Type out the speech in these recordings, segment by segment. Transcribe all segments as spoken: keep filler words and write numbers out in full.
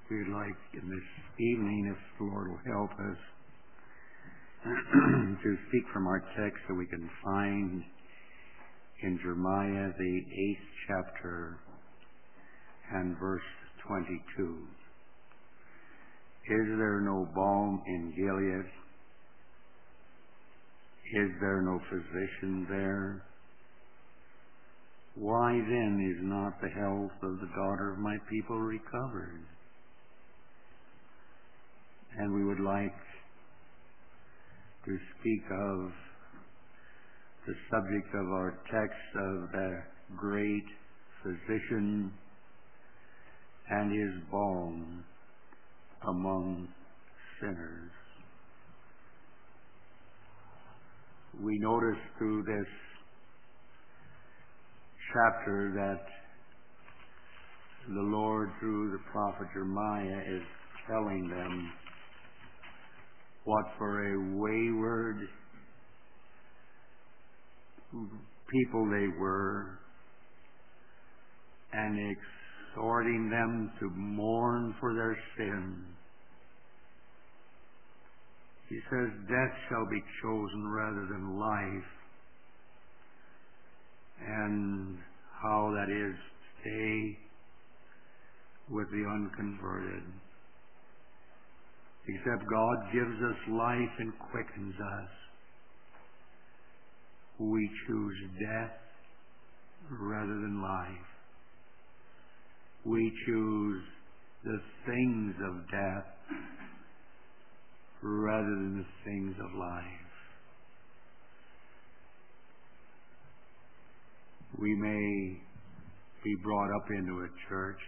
we'd like in this evening, if the Lord will help us, to speak from our text that we can find in Jeremiah, the eighth chapter, and verse twenty-two. Is there no balm in Gilead? Is there no physician there? Why then is not the health of the daughter of my people recovered? And we would like to speak of the subject of our text of the great physician and his balm among sinners. We notice through this chapter that the Lord, through the prophet Jeremiah, is telling them what for a wayward people they were, and exhorting them to mourn for their sin. He says, death shall be chosen rather than life, and how that is to stay with the unconverted. Except God gives us life and quickens us, we choose death rather than life. We choose the things of death rather than the things of life. We may be brought up into a church,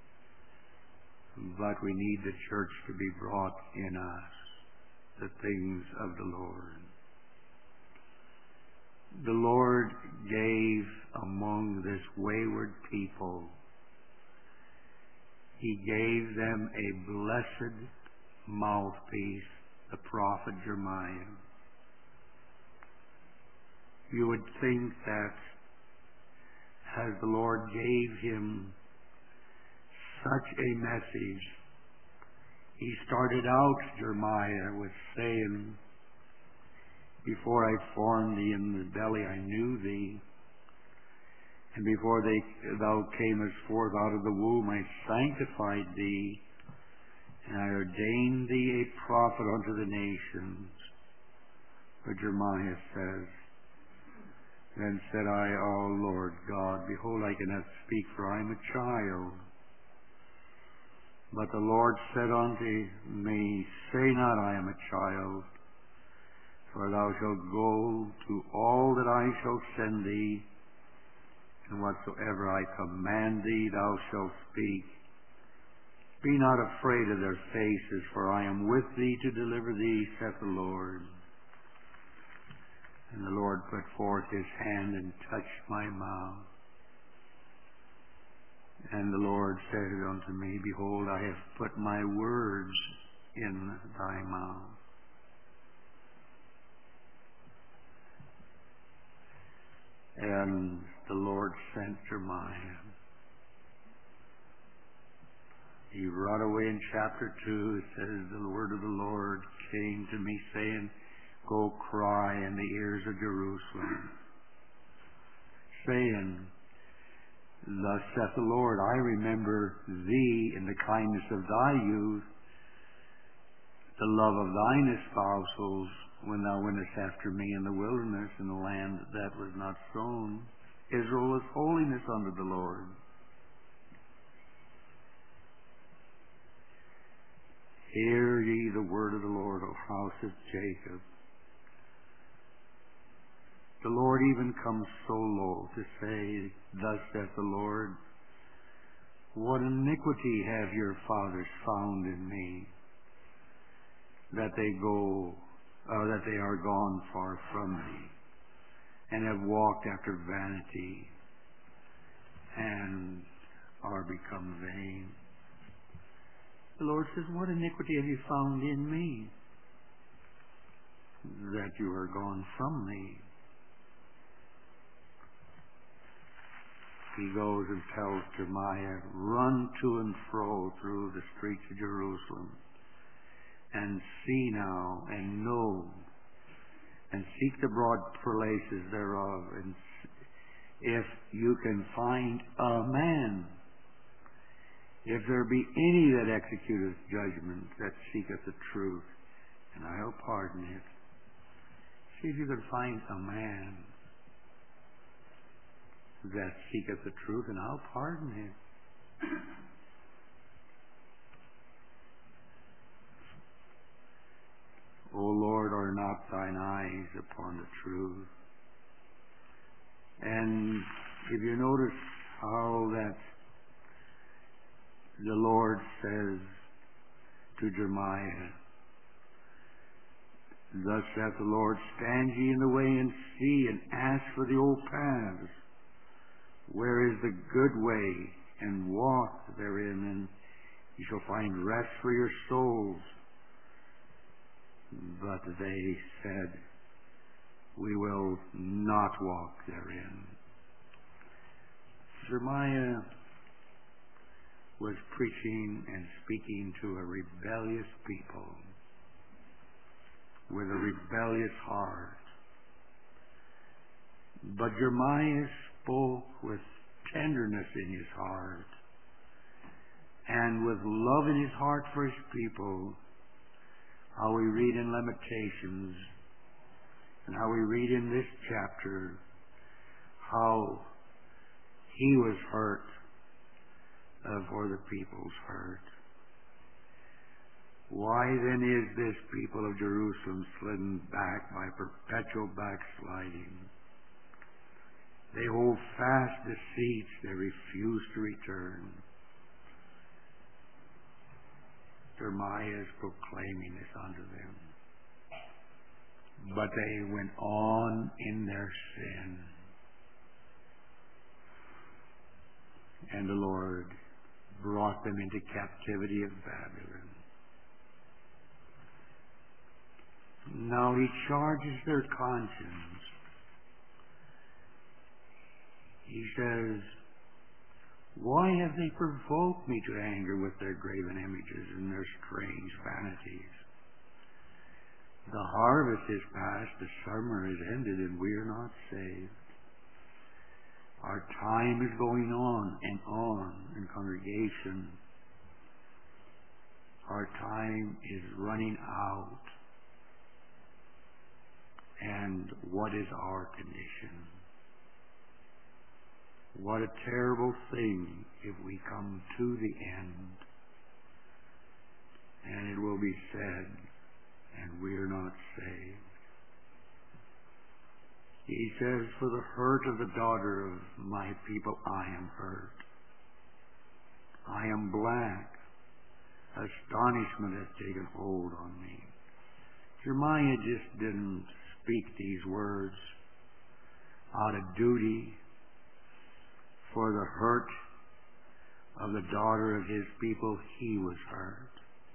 but we need the church to be brought in us, the things of the Lord. The Lord gave among this wayward people, He gave them a blessed mouthpiece, the prophet Jeremiah. You would think that as the Lord gave him such a message, he started out Jeremiah with saying, before I formed thee in the belly I knew thee, and before they, thou camest forth out of the womb I sanctified thee, and I ordained thee a prophet unto the nations. But Jeremiah says, then said I, O Lord God, behold, I cannot speak, for I am a child. But the Lord said unto me, say not, I am a child, for thou shalt go to all that I shall send thee, and whatsoever I command thee thou shalt speak. Be not afraid of their faces, for I am with thee to deliver thee, saith the Lord. And the Lord put forth his hand and touched my mouth. And the Lord said unto me, behold, I have put my words in thy mouth. And the Lord sent Jeremiah. He brought away in chapter two, it says, the word of the Lord came to me, saying, go cry in the ears of Jerusalem, saying, thus saith the Lord, I remember thee in the kindness of thy youth, the love of thine espousals, when thou wentest after me in the wilderness, in the land that was not sown. Israel was holiness unto the Lord. Hear ye the word of the Lord, O house of Jacob. The Lord even comes so low to say, thus saith the Lord, what iniquity have your fathers found in me, that they go, uh, that they are gone far from me, and have walked after vanity, and are become vain. The Lord says, what iniquity have you found in me, that you are gone from me? he goes and tells Jeremiah, run to and fro through the streets of Jerusalem and see now and know and seek the broad places thereof, and if you can find a man, if there be any that executeth judgment, that seeketh the truth, and I'll pardon it. See if you can find a man that seeketh the truth, and I'll pardon it. O Lord, are not thine eyes upon the truth? And if you notice how that the Lord says to Jeremiah, thus saith the Lord, stand ye in the way and see, and ask for the old paths, where is the good way, and walk therein, and ye shall find rest for your souls. But they said, we will not walk therein. Jeremiah was preaching and speaking to a rebellious people with a rebellious heart. But Jeremiah spoke with tenderness in his heart and with love in his heart for his people. How we read in Lamentations and how we read in this chapter how he was hurt uh, for the people's hurt. Why then is this people of Jerusalem slidden back by perpetual backsliding? They hold fast deceits, they refuse to return. Jeremiah is proclaiming this unto them. But they went on in their sin. And the Lord brought them into captivity of Babylon. Now he charges their conscience. He says, why have they provoked me to anger with their graven images and their strange vanities? The harvest is past, the summer is ended, and we are not saved. Our time is going on and on in congregation. Our time is running out. And what is our condition? What a terrible thing if we come to the end and it will be said, and we are not saved. He says, for the hurt of the daughter of my people I am hurt. I am black. Astonishment has taken hold on me. Jeremiah just didn't speak these words out of duty for the hurt of the daughter of his people. He was hurt.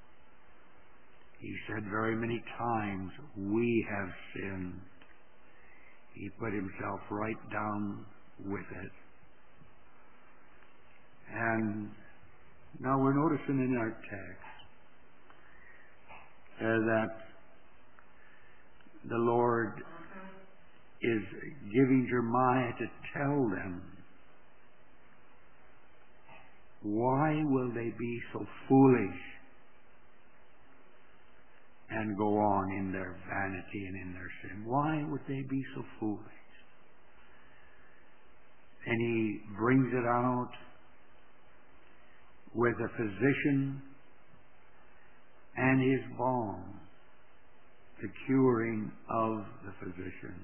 He said very many times, we have sinned. He put himself right down with it. And now we're noticing in our text uh, that the Lord is giving Jeremiah to tell them, why will they be so foolish and go on in their vanity and in their sin? Why would they be so foolish? And he brings it out with a physician and his balm, the curing of the physician.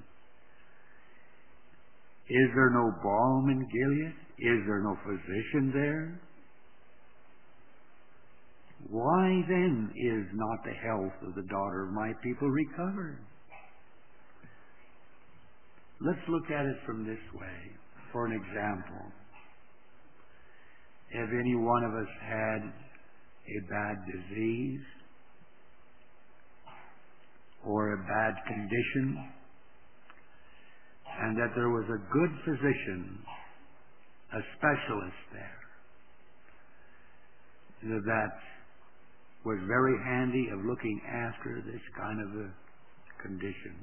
Is there no balm in Gilead? Is there no physician there? Why then is not the health of the daughter of my people recovered? Let's look at it from this way. For an example, have any one of us had a bad disease or a bad condition, and that there was a good physician a specialist there that was very handy of looking after this kind of a condition.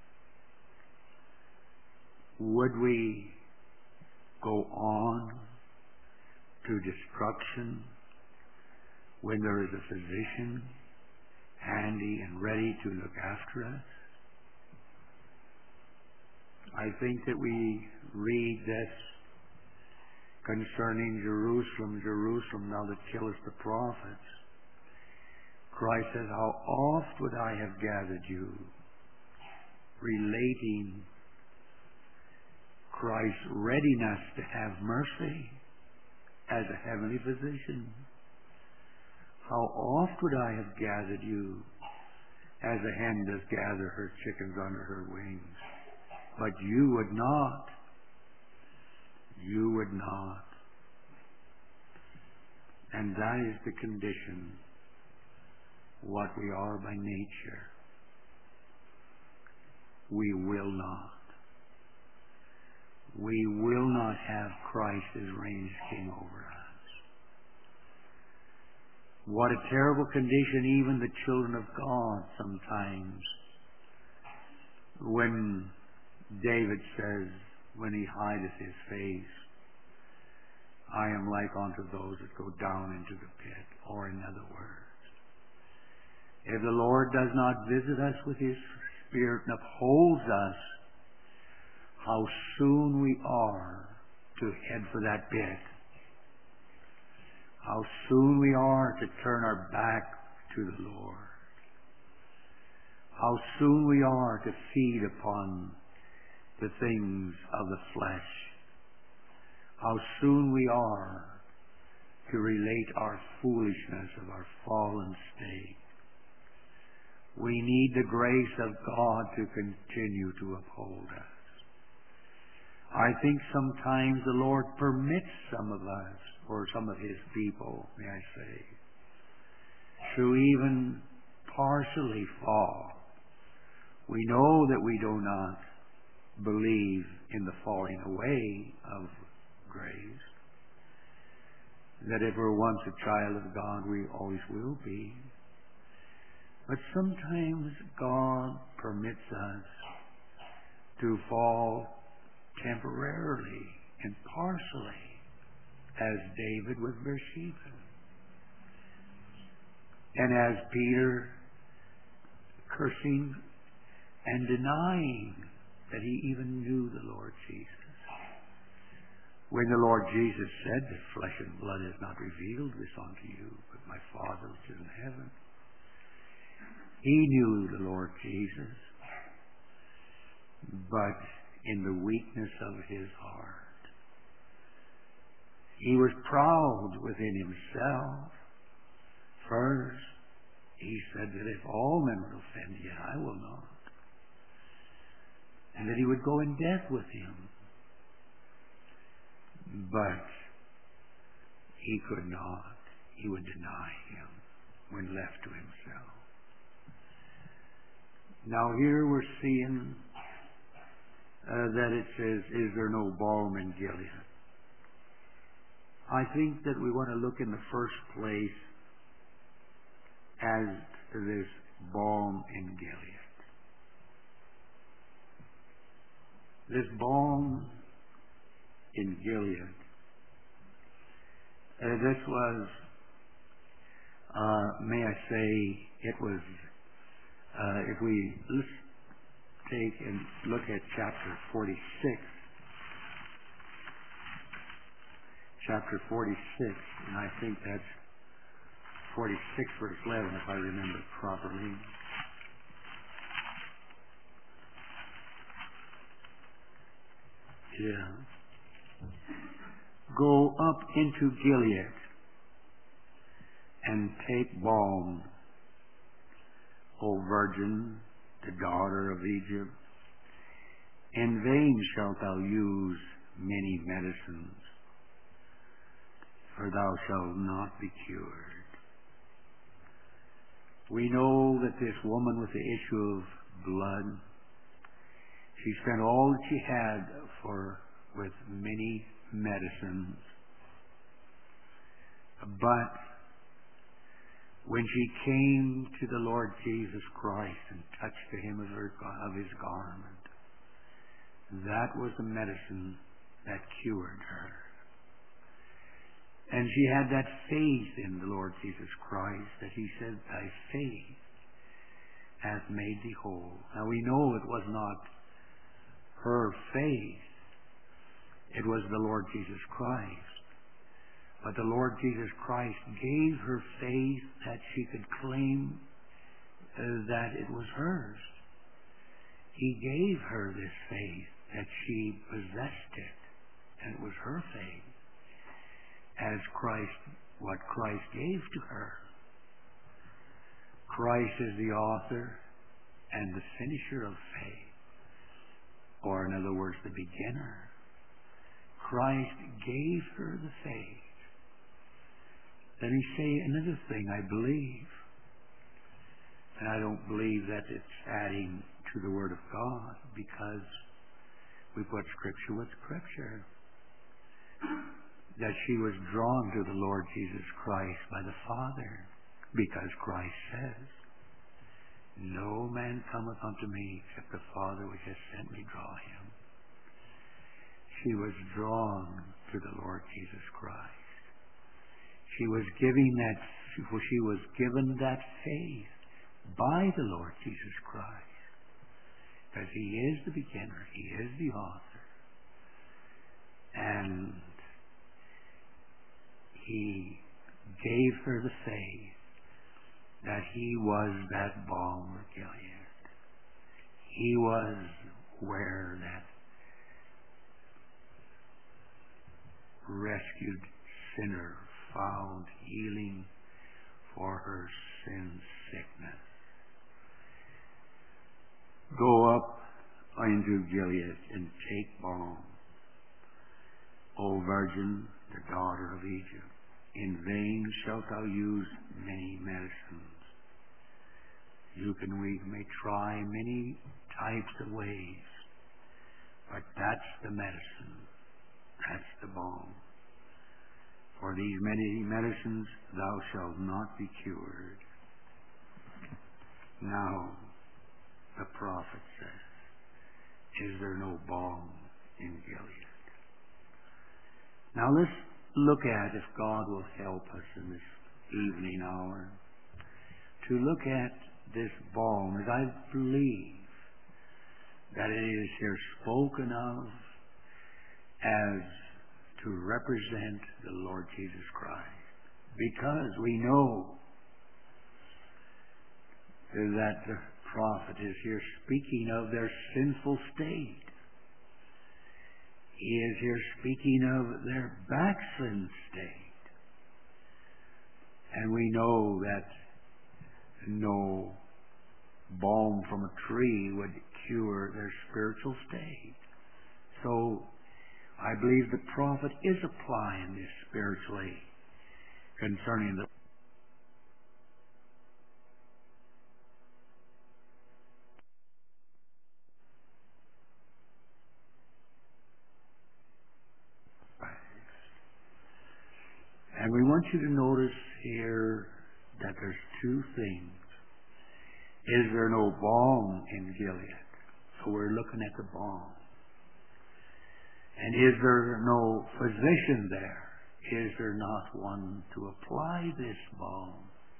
Would we go on to destruction when there is a physician handy and ready to look after us? I think that we read this concerning Jerusalem, Jerusalem, thou that killest the prophets. Christ says, how oft would I have gathered you, relating Christ's readiness to have mercy as a heavenly physician. How oft would I have gathered you as a hen does gather her chickens under her wings? But you would not. You would not. And that is the condition, what we are by nature. We will not. We will not have Christ as reign as King over us. What a terrible condition even the children of God sometimes, when David says, when he hideth his face, I am like unto those that go down into the pit. Or in other words, if the Lord does not visit us with His Spirit and upholds us, how soon we are to head for that pit. How soon we are to turn our back to the Lord. How soon we are to feed upon the things of the flesh. How soon we are to relate our foolishness of our fallen state. We need the grace of God to continue to uphold us. I think sometimes the Lord permits some of us, or some of His people, may I say, to even partially fall. We know that we do not believe in the falling away of grace, that if we're once a child of God, we always will be. But sometimes God permits us to fall temporarily and partially, as David with Bathsheba, and as Peter cursing and denying that he even knew the Lord Jesus. When the Lord Jesus said that flesh and blood has not revealed this unto you, but my Father which is in heaven, he knew the Lord Jesus, but in the weakness of his heart, he was proud within himself. First, he said that if all men would offend you, I will not. And that he would go in death with him. But he could not. He would deny him when left to himself. Now here we're seeing uh, that it says, is there no balm in Gilead? I think that we want to look in the first place as to this balm in Gilead. This balm in Gilead, uh, this was, uh, may I say, it was, uh, if we let's take and look at chapter forty-six, chapter forty-six, and I think that's forty-six verse eleven, if I remember properly. Yeah. Go up into Gilead and take balm, O virgin, the daughter of Egypt. In vain shalt thou use many medicines, for thou shalt not be cured. We know that this woman with the issue of blood, she spent all that she had for with many medicines. But when she came to the Lord Jesus Christ and touched the hem of, her, of His garment, that was the medicine that cured her. And she had that faith in the Lord Jesus Christ that He said, "Thy faith hath made thee whole." Now we know it was not her faith. It was the Lord Jesus Christ. But the Lord Jesus Christ gave her faith that she could claim uh, that it was hers. He gave her this faith that she possessed it, and it was her faith, as Christ, what Christ gave to her. Christ is the author and the finisher of faith, or in other words, the beginner. Christ gave her the faith. Let me say another thing I believe, and I don't believe that it's adding to the Word of God, because we put Scripture with Scripture, that she was drawn to the Lord Jesus Christ by the Father, because Christ says, "No man cometh unto me except the Father which has sent me draw him." She was drawn to the Lord Jesus Christ. She was giving that, she was given that faith by the Lord Jesus Christ, because He is the beginner, He is the author, and He gave her the faith that He was that balm of Gilead. He was where that rescued sinner found healing for her sin sickness. Go up into Gilead and take balm, O Virgin, the daughter of Egypt. In vain shalt thou use many medicines. You can, we may try many types of ways, but that's the medicine. That's the balm. For these many medicines thou shalt not be cured. Now, the prophet says, is there no balm in Gilead? Now let's look at, if God will help us in this evening hour, to look at this balm, as I believe that it is here spoken of as to represent the Lord Jesus Christ. Because we know that the prophet is here speaking of their sinful state. He is here speaking of their backslidden state. And we know that no balm from a tree would cure their spiritual state. So I believe the prophet is applying this spiritually concerning the And we want you to notice here that there's two things. Is there no balm in Gilead? So we're looking at the balm. And is there no physician there? Is there not one to apply this balm?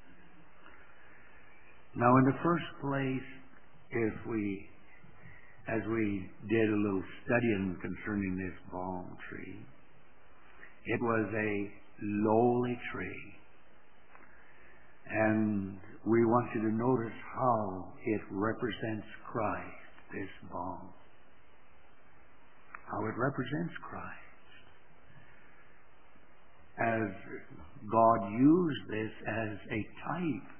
Now, in the first place, if we, as we did a little studying concerning this balm tree, it was a lowly tree. And we want you to notice how it represents Christ, this balm. How it represents Christ. As God used this as a type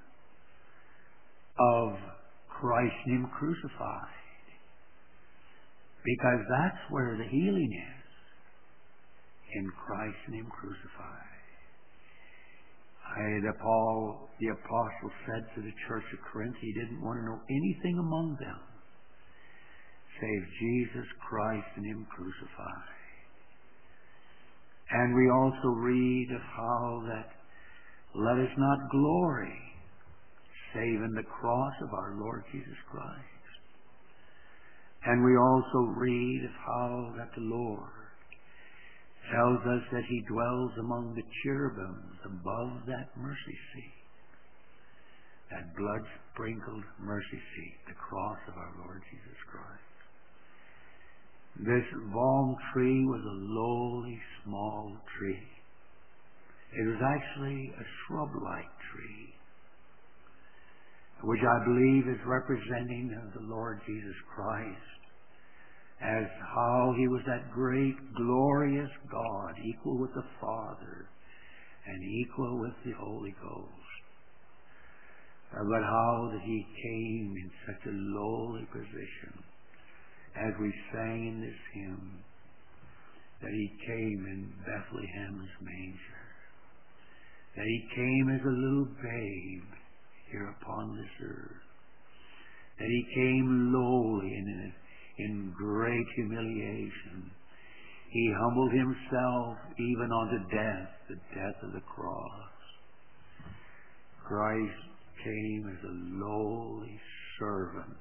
of Christ and Him crucified. Because that's where the healing is. In Christ and Him crucified. I, the Paul, the apostle, said to the church of Corinth, he didn't want to know anything among them save Jesus Christ and Him crucified. And we also read of how that let us not glory save in the cross of our Lord Jesus Christ. And we also read of how that the Lord tells us that He dwells among the cherubims above that mercy seat, that blood-sprinkled mercy seat, the cross of our Lord Jesus Christ. This balm tree was a lowly, small tree. It was actually a shrub-like tree, which I believe is representing of the Lord Jesus Christ, as how He was that great, glorious God, equal with the Father and equal with the Holy Ghost. Uh, but how that He came in such a lowly position, as we sang in this hymn, that He came in Bethlehem's manger, that He came as a little babe here upon this earth, that He came lowly and in, in great humiliation. He humbled Himself even unto death, the death of the cross. Christ came as a lowly servant.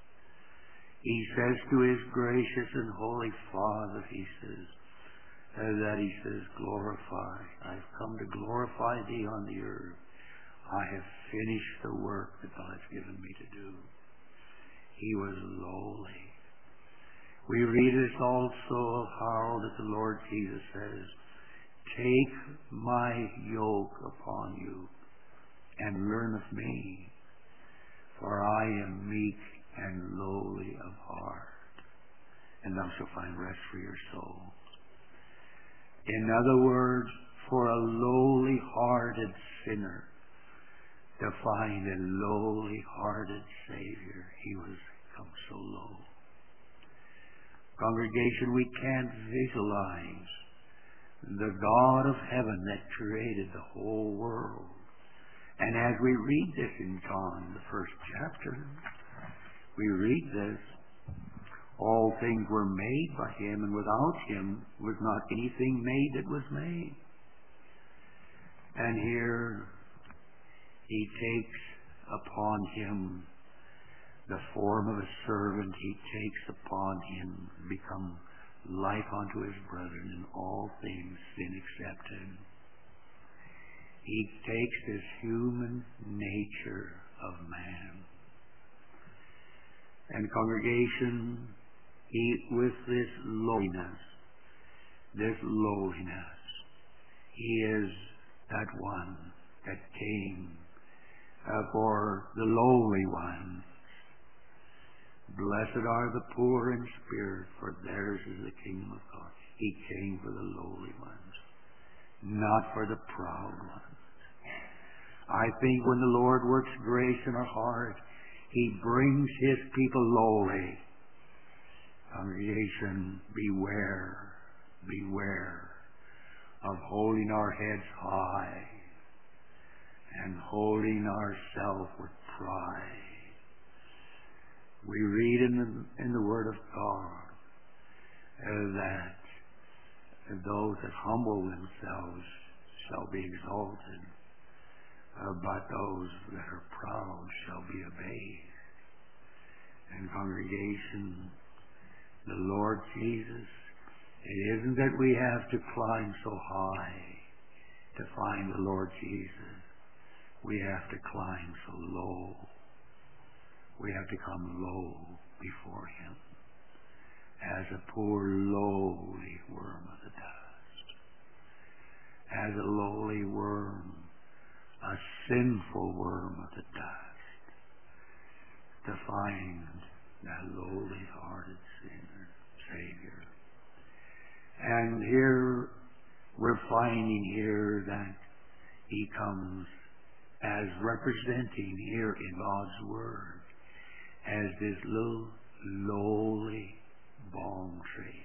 He says to His gracious and holy Father, He says, uh, that He says, glorify. I've come to glorify Thee on the earth. I have finished the work that Thou hast given me to do. He was lowly. We read this also of how that the Lord Jesus says, take my yoke upon you and learn of me, for I am meek and lowly of heart, and thou shalt find rest for your soul. In other words, for a lowly-hearted sinner to find a lowly-hearted Savior, He was come so low. Congregation, we can't visualize the God of heaven that created the whole world. And as we read this in John, the first chapter, we read this, all things were made by Him, and without Him was not anything made that was made. And here He takes upon Him the form of a servant. He takes upon Him, become like unto His brethren in all things, sin accepted. He takes this human nature of man. And congregation, He, with this lowliness, this lowliness, He is that one that came uh, for the lowly ones. Blessed are the poor in spirit, for theirs is the kingdom of God. He came for the lowly ones, not for the proud ones. I think when the Lord works grace in our heart, He brings His people lowly. Congregation, beware, beware of holding our heads high and holding ourselves with pride. We read in the, in the Word of God uh, that those that humble themselves shall be exalted, uh, but those that are proud shall be abased. And congregation, the Lord Jesus, it isn't that we have to climb so high to find the Lord Jesus. We have to climb so low. We have to come low before Him as a poor, lowly worm of the dust. As a lowly worm, a sinful worm of the dust, to find that lowly-hearted sinner, Savior. And here, we're finding here that He comes as representing here in God's Word as this little lowly balm tree.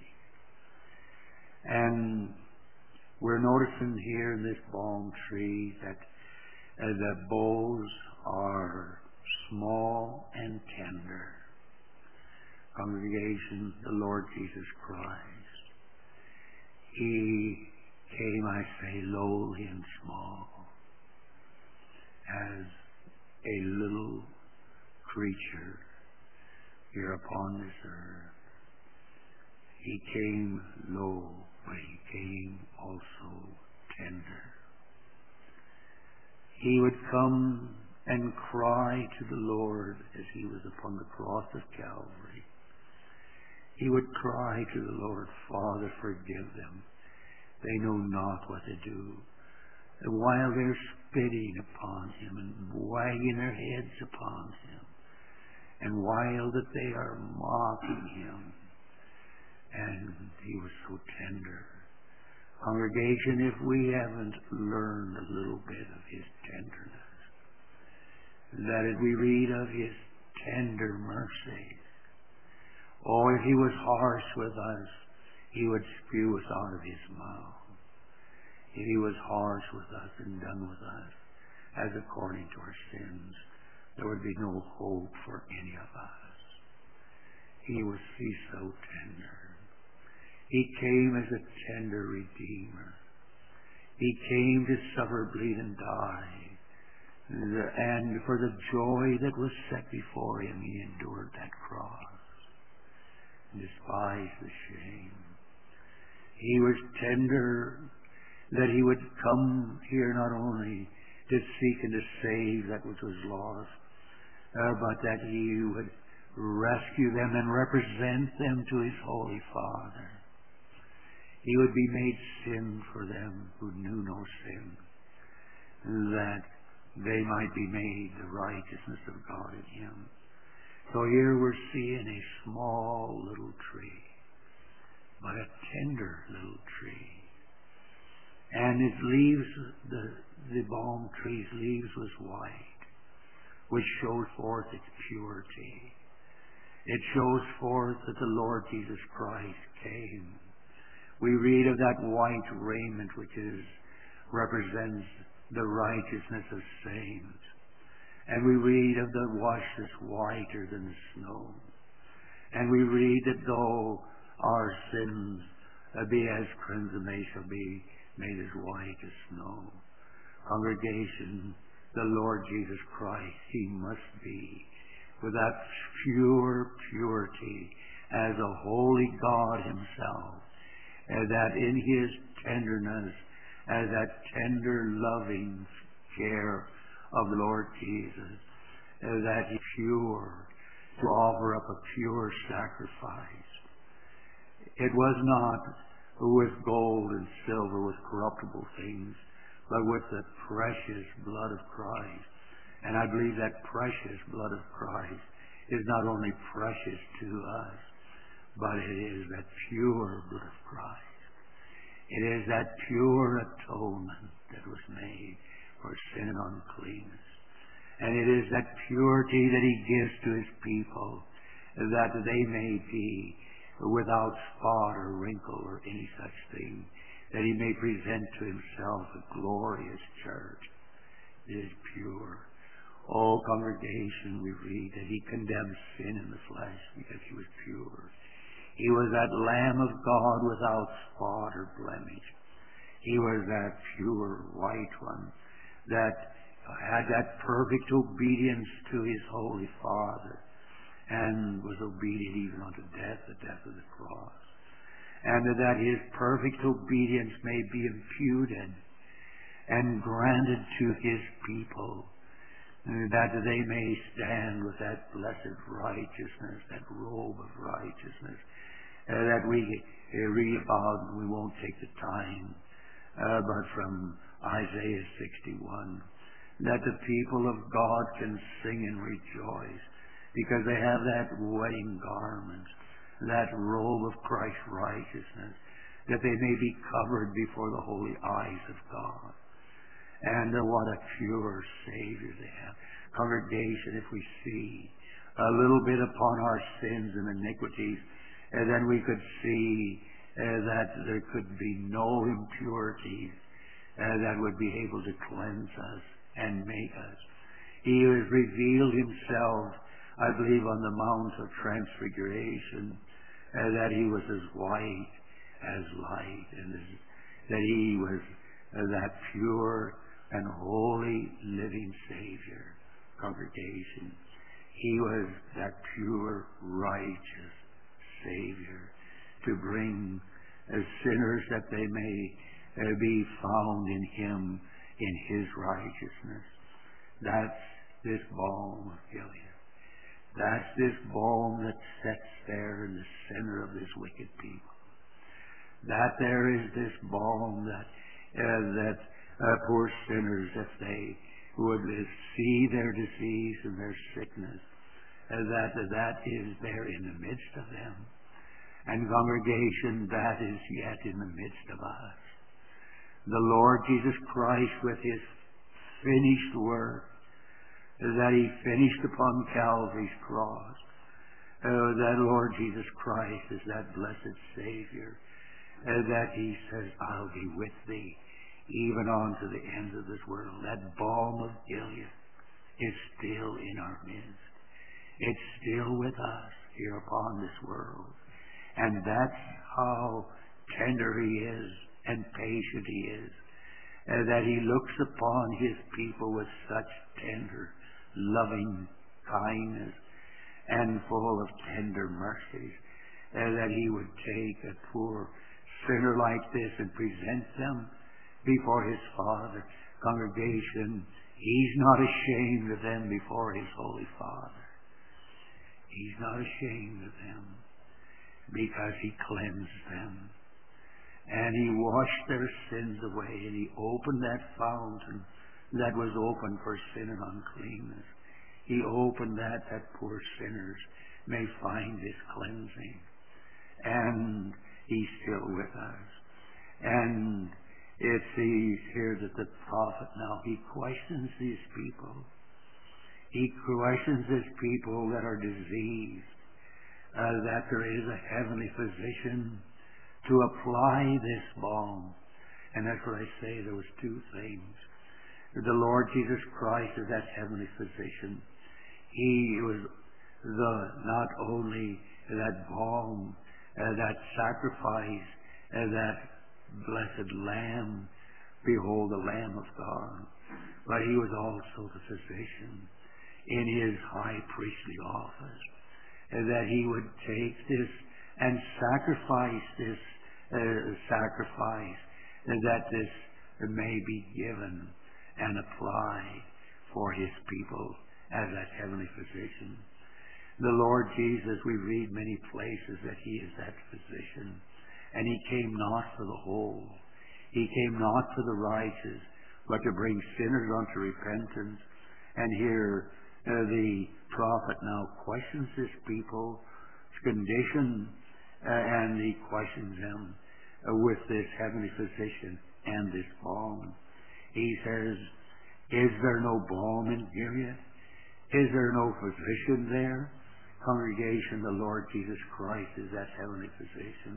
And we're noticing here in this balm tree that uh, the boughs are small and tender. Congregation, the Lord Jesus Christ, He came, I say, lowly and small, as a little creature here upon this earth. He came low, but he came also tender. He would come and cry to the Lord as he was upon the cross of Calvary. He would cry to the Lord, Father, forgive them. They know not what they do. And while they're spitting upon him and wagging their heads upon him, and while that they are mocking him, and he was so tender. Congregation, if we haven't learned a little bit of his tenderness, that if we read of his tender mercies, or if he was harsh with us, he would spew us out of his mouth. If he was harsh with us and done with us, as according to our sins, there would be no hope for any of us. He was he so tender. He came as a tender Redeemer. He came to suffer, bleed, and die. And for the joy that was set before him, he endured that cross and despised the shame. He was tender that he would come here not only to seek and to save that which was lost, uh, but that he would rescue them and represent them to his Holy Father. He would be made sin for them who knew no sin, that they might be made the righteousness of God in him. So here we're seeing a small little tree, but a tender little tree. And its leaves, the, the balm tree's leaves was white, which showed forth its purity. It shows forth that the Lord Jesus Christ came. We read of that white raiment which is represents the righteousness of saints. And we read of the wash that's whiter than the snow. And we read that though our sins uh, be as crimson, they shall be made as white as snow. Congregation, the Lord Jesus Christ, he must be with that pure purity as a holy God himself, and that in his tenderness, as that tender, loving care of the Lord Jesus, that he pure, to offer up a pure sacrifice. It was not with gold and silver, with corruptible things, but with the precious blood of Christ. And I believe that precious blood of Christ is not only precious to us, but it is that pure blood of Christ. It is that pure atonement that was made for sin and uncleanness. And it is that purity that he gives to his people, that they may be without spot or wrinkle or any such thing, that he may present to himself a glorious church. It is pure. Oh, congregation, we read that he condemned sin in the flesh because he was pure. He was that Lamb of God without spot or blemish. He was that pure white one that had that perfect obedience to his Holy Father and was obedient even unto death, the death of the cross. And that his perfect obedience may be imputed and granted to his people, that they may stand with that blessed righteousness, that robe of righteousness, uh, that we uh, read about, and we won't take the time, uh, but from Isaiah sixty-one, that the people of God can sing and rejoice because they have that wedding garment, that robe of Christ's righteousness, that they may be covered before the holy eyes of God. And uh, what a pure Savior they have. Congregation, if we see a little bit upon our sins and iniquities, uh, then we could see uh, that there could be no impurities uh, that would be able to cleanse us and make us. He has revealed himself, I believe, on the Mount of Transfiguration, uh, that he was as white as light, and as, that He was uh, that pure and holy living Savior. Congregation, He was that pure, righteous Savior to bring uh, sinners that they may uh, be found in Him, in His righteousness. That's this balm of Gilead. That's this balm that sits there in the center of this wicked people. That there is this balm that uh, that uh, poor sinners, if they would see their disease and their sickness, uh, that that is there in the midst of them. And congregation, that is yet in the midst of us. The Lord Jesus Christ, with His finished work that He finished upon Calvary's cross, uh, that Lord Jesus Christ is that blessed Savior, uh, that He says, I'll be with thee even on to the ends of this world. That balm of Gilead is still in our midst. It's still with us here upon this world. And that's how tender He is and patient He is, uh, that He looks upon His people with such tender, loving kindness and full of tender mercies, uh, that He would take a poor sinner like this and present them before His Father. Congregation, He's not ashamed of them before His Holy Father. He's not ashamed of them because He cleansed them. And He washed their sins away, and He opened that fountain that was open for sin and uncleanness. He opened that that poor sinners may find this cleansing. And He's still with us. And it sees here that the prophet now, he questions these people. He questions these people that are diseased, uh, that there is a heavenly physician to apply this balm. And that's what I say, there was two things. The Lord Jesus Christ is that heavenly physician. He was the not only that balm, uh, that sacrifice, uh, that blessed Lamb, behold the Lamb of God, but He was also the physician in His high priestly office, uh, that He would take this and sacrifice this uh, sacrifice, uh, that this may be given and applied for His people as that heavenly physician. The Lord Jesus, we read many places that He is that physician, and He came not for the whole. He came not for the righteous, but to bring sinners unto repentance. And here uh, the prophet now questions His people's condition, uh, and he questions them uh, with this heavenly physician and this balm. He says, is there no balm in Gilead? Is there no physician there? Congregation, the Lord Jesus Christ is that heavenly physician.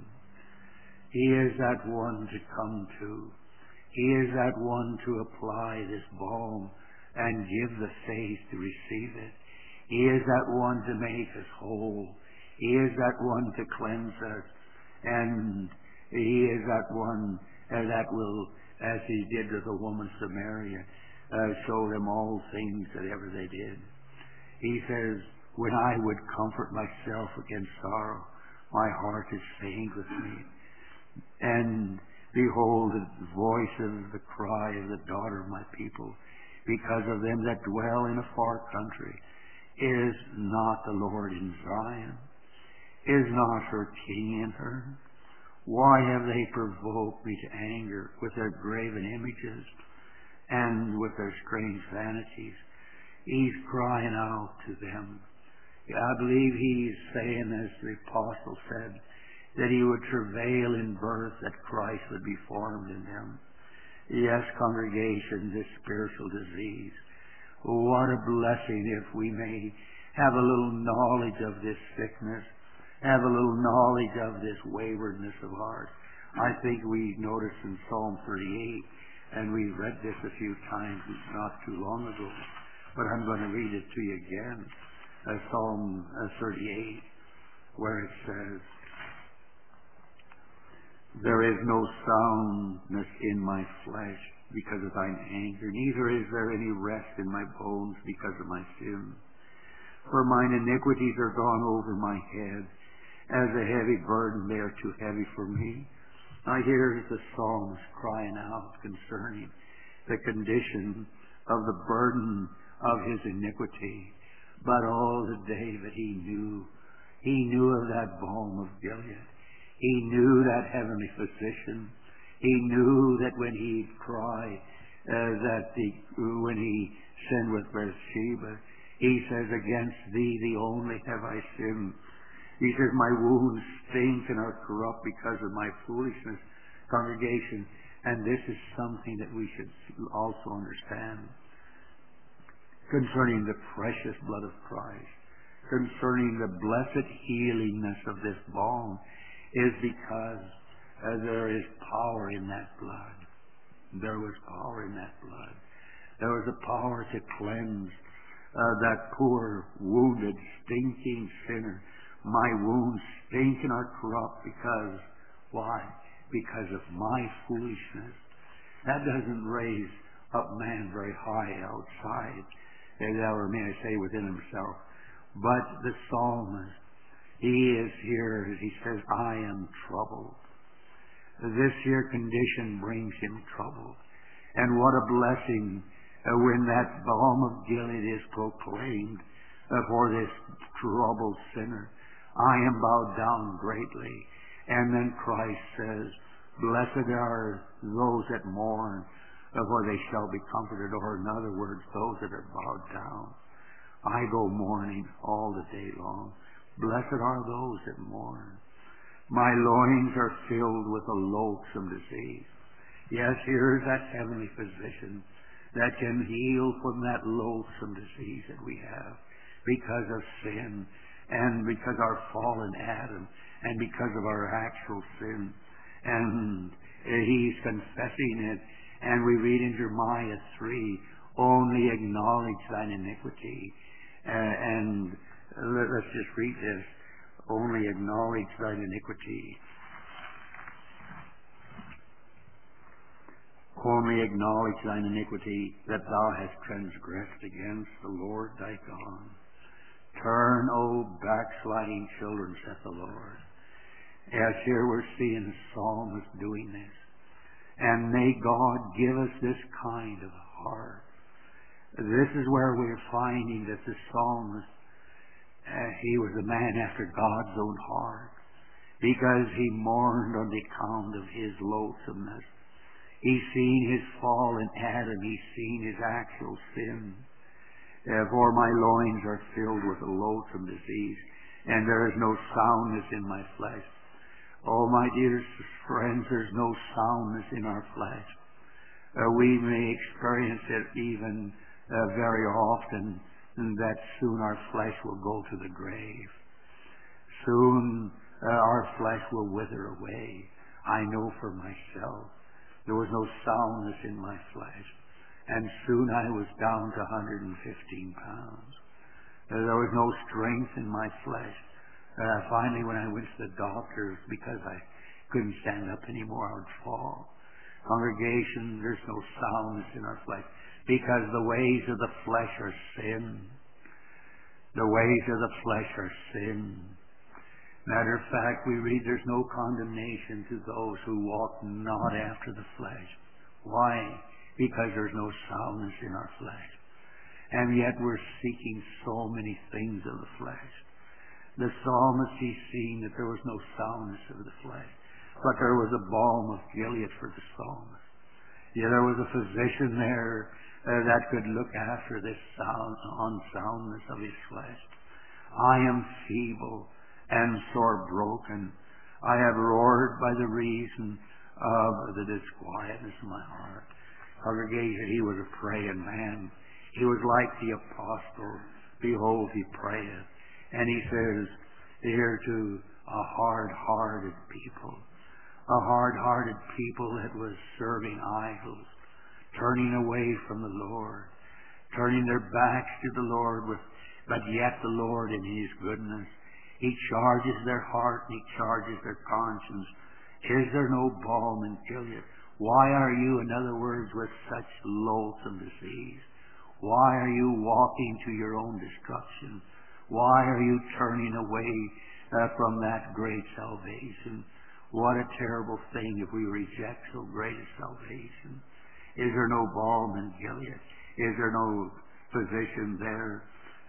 He is that one to come to. He is that one to apply this balm and give the faith to receive it. He is that one to make us whole. He is that one to cleanse us. And He is that one uh, that will, as He did to the woman Samaria, uh, show them all things that ever they did. He says, when I would comfort myself against sorrow, my heart is faint with me. And behold, the voice of the cry of the daughter of my people, because of them that dwell in a far country. Is not the Lord in Zion? Is not her king in her? Why have they provoked me to anger with their graven images and with their strange vanities? He's crying out to them. I believe he's saying, as the apostle said, that he would travail in birth that Christ would be formed in them. Yes, congregation, this spiritual disease. What a blessing if we may have a little knowledge of this sickness, have a little knowledge of this waywardness of ours. I think we noticed in Psalm thirty-eight, and we read this a few times not too long ago, but I'm going to read it to you again. Uh, Psalm uh, thirty-eight, where it says, There is no soundness in my flesh because of thine anger, neither is there any rest in my bones because of my sin. For mine iniquities are gone over my head. As a heavy burden, they are too heavy for me. I hear the psalmist crying out concerning the condition of the burden of his iniquity. But all the day that he knew, he knew of that balm of Gilead. He knew that heavenly physician. He knew that when he'd cry, uh, that the, when he sinned with Bathsheba, he says, against thee, thee only have I sinned. He says, my wounds stink and are corrupt because of my foolishness. Congregation, and this is something that we should also understand concerning the precious blood of Christ, concerning the blessed healingness of this balm, is because uh, there is power in that blood. There was power in that blood. There was a power to cleanse uh, that poor, wounded, stinking sinner. My wounds stink and are corrupt because, why? Because of my foolishness. That doesn't raise up man very high outside, or may I say within himself. But the psalmist, he is here, as he says, I am troubled. This here condition brings him trouble. And what a blessing uh, when that balm of Gilead is proclaimed uh, for this troubled sinner. I am bowed down greatly. And then Christ says, blessed are those that mourn, uh, for they shall be comforted. Or in other words, those that are bowed down. I go mourning all the day long. Blessed are those that mourn. My loins are filled with a loathsome disease. Yes, here is that heavenly physician that can heal from that loathsome disease that we have because of sin and because our fallen Adam and because of our actual sin. And he's confessing it. And we read in Jeremiah three, only acknowledge thine iniquity. Uh, and let, let's just read this. Only acknowledge thine iniquity. Only acknowledge thine iniquity, that thou hast transgressed against the Lord thy God. Turn, O backsliding children, saith the Lord. As here we're seeing the psalmist doing this. And may God give us this kind of heart. This is where we're finding that the psalmist, uh, he was a man after God's own heart, because he mourned on the account of his loathsomeness. He's seen his fall in Adam. He's seen his actual sin. Uh, for my loins are filled with a loathsome disease, and there is no soundness in my flesh. Oh, my dear friends, there's no soundness in our flesh. Uh, we may experience it even uh, very often, that soon our flesh will go to the grave. Soon uh, our flesh will wither away. I know for myself. There was no soundness in my flesh. And soon I was down to one hundred fifteen pounds. Uh, there was no strength in my flesh. Uh, finally, when I went to the doctor, because I couldn't stand up anymore, I would fall. Congregation, there's no soundness in our flesh, because the ways of the flesh are sin. The ways of the flesh are sin. Matter of fact, we read there's no condemnation to those who walk not after the flesh. Why? Because there's no soundness in our flesh. And yet we're seeking so many things of the flesh. The psalmist, he's seen that there was no soundness of the flesh, but there was a balm of Gilead for the psalmist. Yeah, there was a physician there uh, that could look after this sound, unsoundness of his flesh. I am feeble and sore broken. I have roared by the reason of the disquietness of my heart. Congregation, he was a praying man. He was like the apostle. Behold, he prayeth. And he says here to a hard-hearted people, a hard-hearted people that was serving idols, turning away from the Lord, turning their backs to the Lord, with, but yet the Lord in his goodness, he charges their heart and he charges their conscience, Is there no balm in Gilead? Why are you, in other words, with such loathsome disease? Why are you walking to your own destruction? Why are you turning away uh, from that great salvation? What a terrible thing if we reject so great a salvation. Is there no balm in Gilead? Is there no physician there?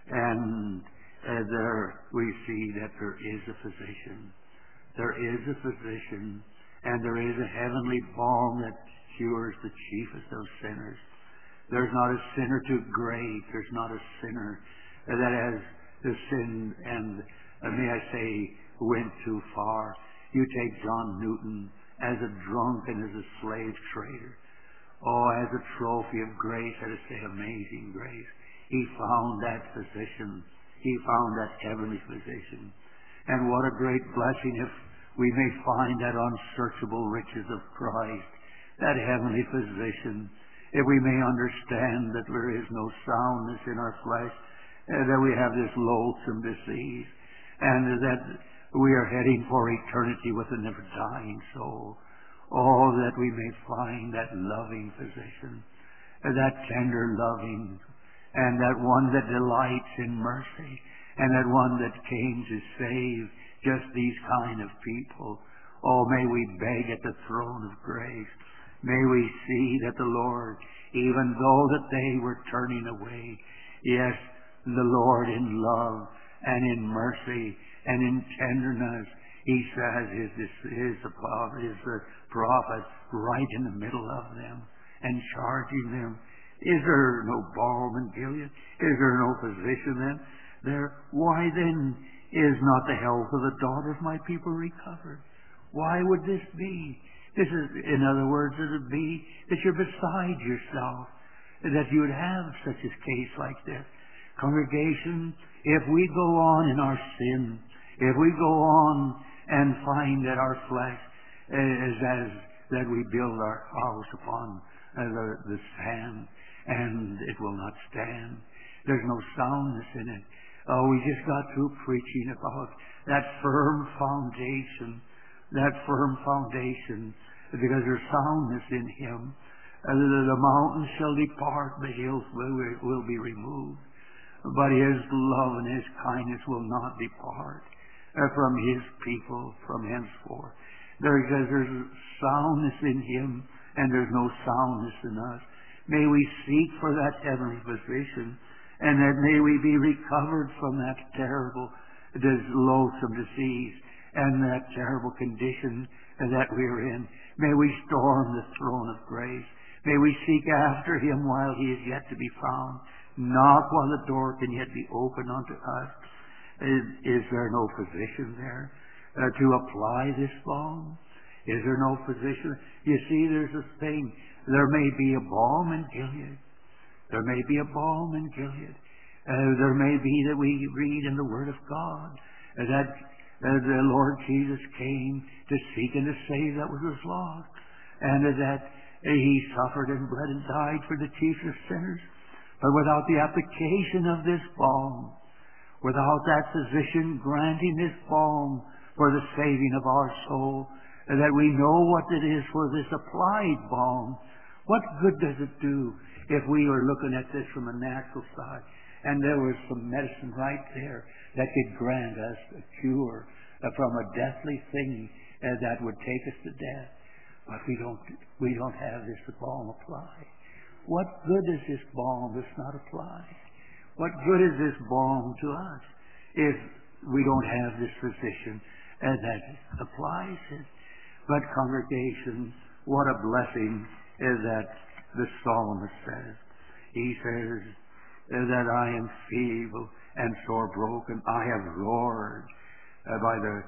And uh, there we see that there is a physician. There is a physician, and there is a heavenly balm that cures the chiefest of sinners. There's not a sinner too great. There's not a sinner that has the sin and, uh, may I say, went too far. You take John Newton as a drunk and as a slave trader. Oh, as a trophy of grace, let us say amazing grace. He found that physician. He found that heavenly physician. And what a great blessing if we may find that unsearchable riches of Christ, that heavenly physician, if we may understand that there is no soundness in our flesh, uh, that we have this loathsome disease, and that we are heading for eternity with a never-dying soul. Oh, that we may find that loving physician, uh, that tender loving, and that one that delights in mercy, and that one that came to save just these kind of people. Oh, may we beg at the throne of grace. May we see that the Lord, even though that they were turning away, yes, the Lord in love and in mercy and in tenderness, He says His His, his prophet right in the middle of them and charging them. Is there no balm in Gilead? Is there no physician then? There. Why then is not the health of the daughter of my people recovered? Why would this be? This is, in other words, it would be that you're beside yourself, that you would have such a case like this. Congregation, if we go on in our sin, if we go on and find that our flesh is as that we build our house upon uh, the, the sand, and it will not stand. There's no soundness in it. Oh, we just got through preaching about that firm foundation, that firm foundation, because there's soundness in Him. Uh, the, the mountains shall depart, the hills will, will be removed, but His love and His kindness will not depart uh, from His people from henceforth. There, because there's soundness in Him, and there's no soundness in us. May we seek for that heavenly physician, and that may we be recovered from that terrible, this loathsome disease, and that terrible condition that we're in. May we storm the throne of grace. May we seek after Him while He is yet to be found. Knock while the door can yet be opened unto us. Is, is there no physician there uh, to apply this balm? Is there no physician? You see, there's this thing. There may be a balm in Gilead. There may be a balm in Gilead. Uh, there may be that we read in the Word of God uh, that uh, the Lord Jesus came to seek and to save that which was lost, and uh, that uh, He suffered and bled and died for the chiefest of sinners. But without the application of this balm, without that physician granting this balm for the saving of our soul, uh, that we know what it is for this applied balm, what good does it do if we were looking at this from a natural side and there was some medicine right there that could grant us a cure uh, from a deathly thing uh, that would take us to death? But we don't, we don't have this balm applied. What good is this balm that's not applied? What good is this balm to us if we don't have this physician uh, that applies it? But congregation, what a blessing is that the psalmist says. He says that I am feeble and sore broken. I have roared uh, by the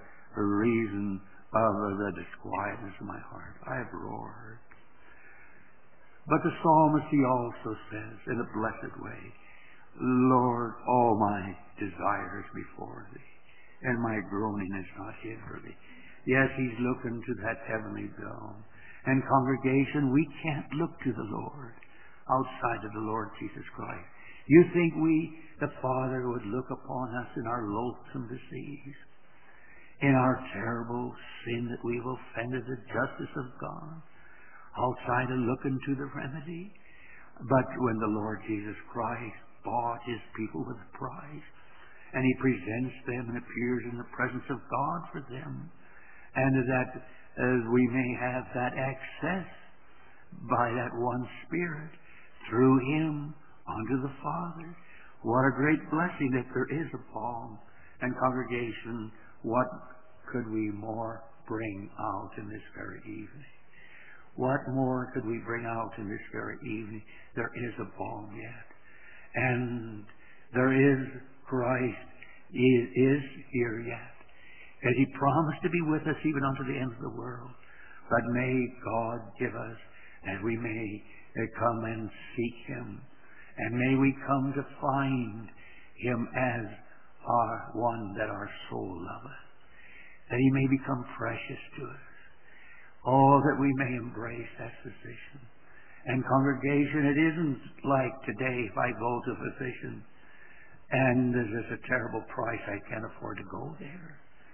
reason of uh, the disquietness of my heart. I have roared. But the psalmist, he also says in a blessed way, Lord, all my desires before Thee, and my groaning is not hid for Thee. Yes, he's looking to that heavenly dome. And congregation, we can't look to the Lord outside of the Lord Jesus Christ. You think we, the Father, would look upon us in our loathsome disease? in our terrible sin that we've offended the justice of God. I'll try to look into the remedy. But when the Lord Jesus Christ bought His people with a price, and He presents them and appears in the presence of God for them, and that uh, we may have that access by that one Spirit through Him unto the Father. What a great blessing that there is a balm. And congregation, what could we more bring out in this very evening? What more could we bring out in this very evening? There is a balm yet. And there is Christ is, is here yet. And He promised to be with us even unto the end of the world. But may God give us, and we may uh, come and seek Him. And may we come to find Him as our one that our soul loveth. That He may become precious to us. Oh, that we may embrace that physician. And congregation, it isn't like today if I go to a physician and there's a terrible price, I can't afford to go there.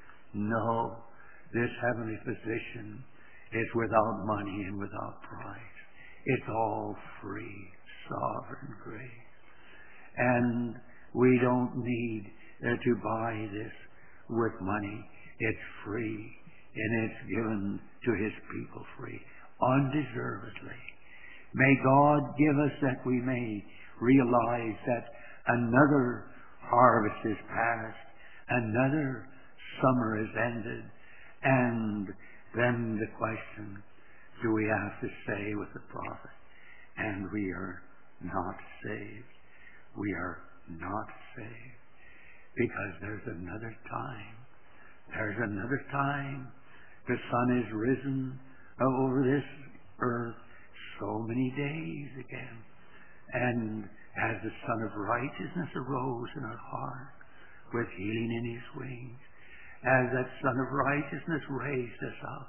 No, this heavenly physician is without money and without price. It's all free, sovereign grace. And we don't need uh, to buy this with money. It's free, and it's given to His people free, undeservedly. May God give us that we may realize that another harvest is past, another summer is ended, and then the question, do we have to say with the prophet, and we are not saved? We are not saved. Because there's another time. There's another time. The sun is risen over this earth so many days again. And as the Son of Righteousness arose in our heart with healing in His wings, as that Son of Righteousness raised us up,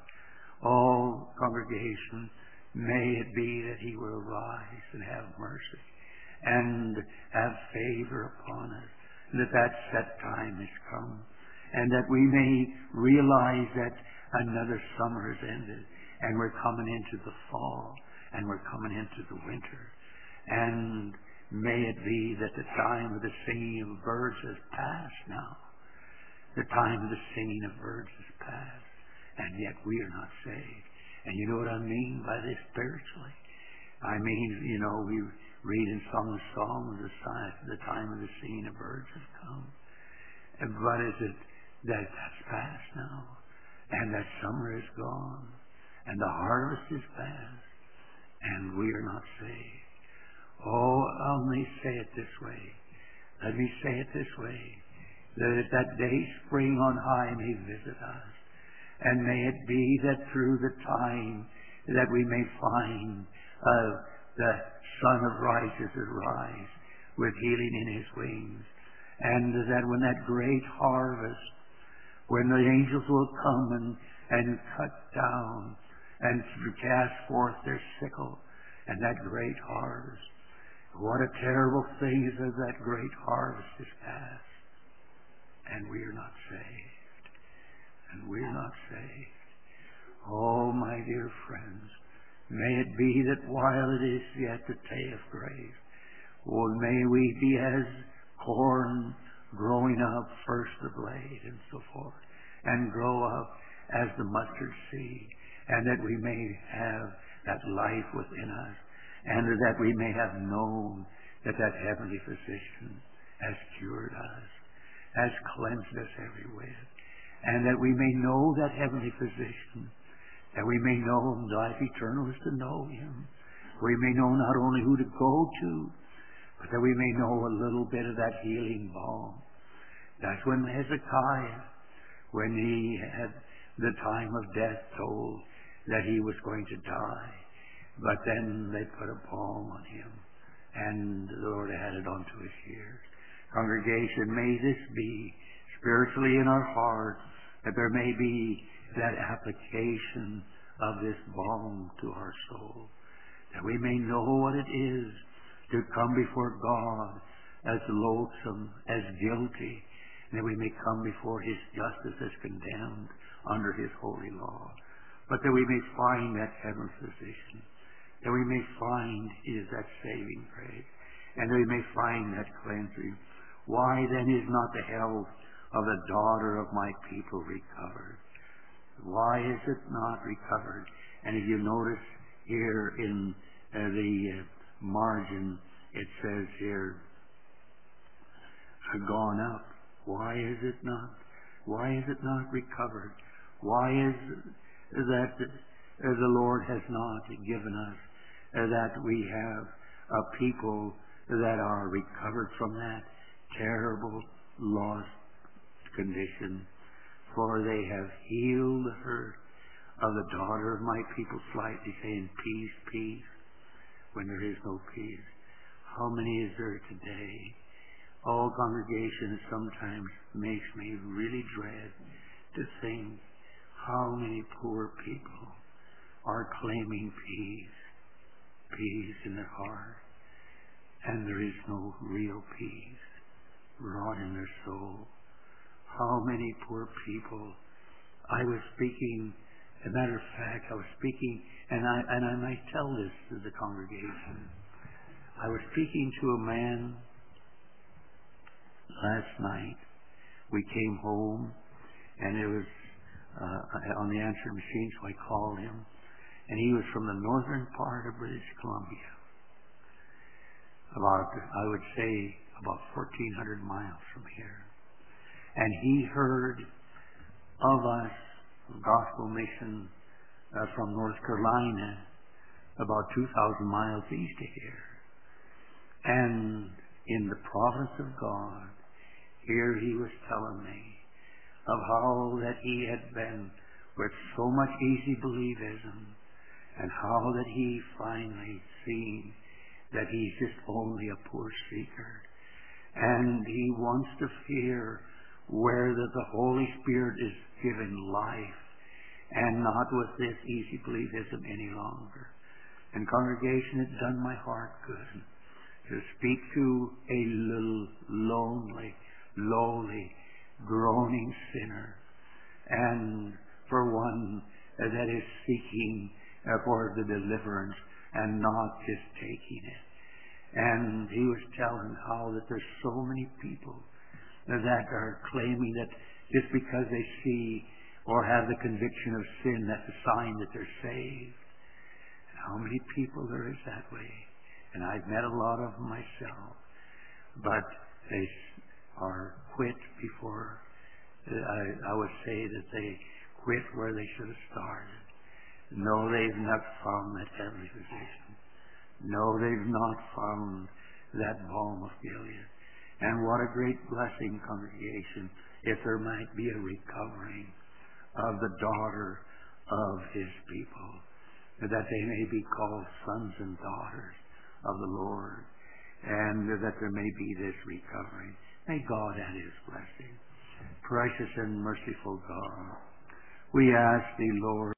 oh, congregation, may it be that He will arise and have mercy and have favor upon us, and that that set time has come, and that we may realize that another summer has ended, and we're coming into the fall, and we're coming into the winter. And may it be that the time of the singing of birds has passed now. The time of the singing of birds has passed, and yet we are not saved. And you know what I mean by this spiritually? I mean, you know, we read in Song of Songs, the, the time of the singing of birds has come. But is it that that's past now? And that summer is gone, and the harvest is past, and we are not saved. Oh, I'll may say it this way. Let me say it this way. That that day spring on high may visit us. And may it be that through the time that we may find uh, the Son of Righteousness rise with healing in His wings. And that when that great harvest, when the angels will come and, and cut down and cast forth their sickle, and that great harvest, what a terrible thing is that that great harvest is past, and we are not saved. And we're not saved. Oh, my dear friends, may it be that while it is yet the day of grace, oh, may we be as corn growing up, first the blade and so forth, and grow up as the mustard seed, and that we may have that life within us, and that we may have known that that heavenly physician has cured us, has cleansed us every whit, and that we may know that heavenly physician, that we may know Him. Life eternal is to know Him. We may know not only who to go to, but that we may know a little bit of that healing balm. That's when Hezekiah, when he had the time of death told that he was going to die, but then they put a balm on him, and the Lord added unto his years. Congregation, may this be spiritually in our hearts, that there may be that application of this balm to our soul, that we may know what it is to come before God as loathsome, as guilty, and that we may come before His justice as condemned under His holy law, but that we may find that heaven physician, that we may find is that saving grace, and that we may find that cleansing. Why then is not the health of the daughter of my people recovered? Why is it not recovered? And if you notice here in uh, the uh, margin, it says here, gone up. Why is it not? Why is it not recovered? Why is it that uh, the Lord has not given us uh, that we have a people that are recovered from that terrible lost condition? For they have healed the hurt of the daughter of my people slightly, saying, peace, peace, when there is no peace. How many is there today? Oh, congregation, it sometimes makes me really dread to think how many poor people are claiming peace, peace in their heart, and there is no real peace wrought in their soul. How many poor people. I was speaking, as a matter of fact, I was speaking, and I, and I might tell this to the congregation. I was speaking to a man last night. We came home, and it was uh, on the answering machine, so I called him, and he was from the northern part of British Columbia, about, I would say, about fourteen hundred miles from here. And he heard of us, Gospel Mission, uh, from North Carolina, about two thousand miles east of here. And in the providence of God, here he was telling me of how that he had been with so much easy believism, and how that he finally seen that he's just only a poor seeker. And he wants to hear where that the Holy Spirit is given life, and not with this easy believism any longer. And congregation, it done my heart good to speak to a little lonely, lowly, groaning sinner, and for one that is seeking for the deliverance and not just taking it. And he was telling how that there's so many people that are claiming that just because they see or have the conviction of sin, that's a sign that they're saved. And how many people there is that way? And I've met a lot of them myself, but they are quit before. I, I would say that they quit where they should have started. No, they've not found that heavenly physician. No, they've not found that balm of Gilead. And what a great blessing, congregation, if there might be a recovering of the daughter of His people, that they may be called sons and daughters of the Lord, and that there may be this recovering. May God add His blessing. Precious and merciful God, we ask Thee, Lord,